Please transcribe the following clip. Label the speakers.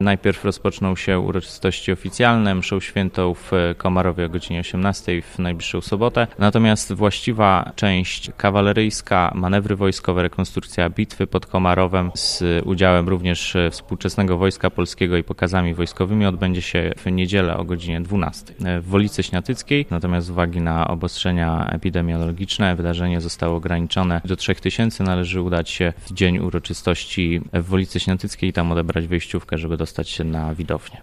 Speaker 1: Najpierw rozpoczną się uroczystości oficjalne, mszą świętą w Komarowie o godzinie 18 w najbliższą sobotę. Natomiast właściwa część kawaleryjska, manewry wojskowe, rekonstrukcja bitwy pod Komarowem z udziałem również współczesnego Wojska Polskiego i pokazami wojskowymi odbędzie się w niedzielę o godzinie 12 w Wolicy Śniatyckiej. Natomiast z uwagi na obostrzenia epidemiologiczne wydarzenie zostało ograniczone do 3000. Należy udać się w dzień uroczystości w Wolicy Śniatyckiej i tam odebrać wejściówkę, żeby dostać się na widownię.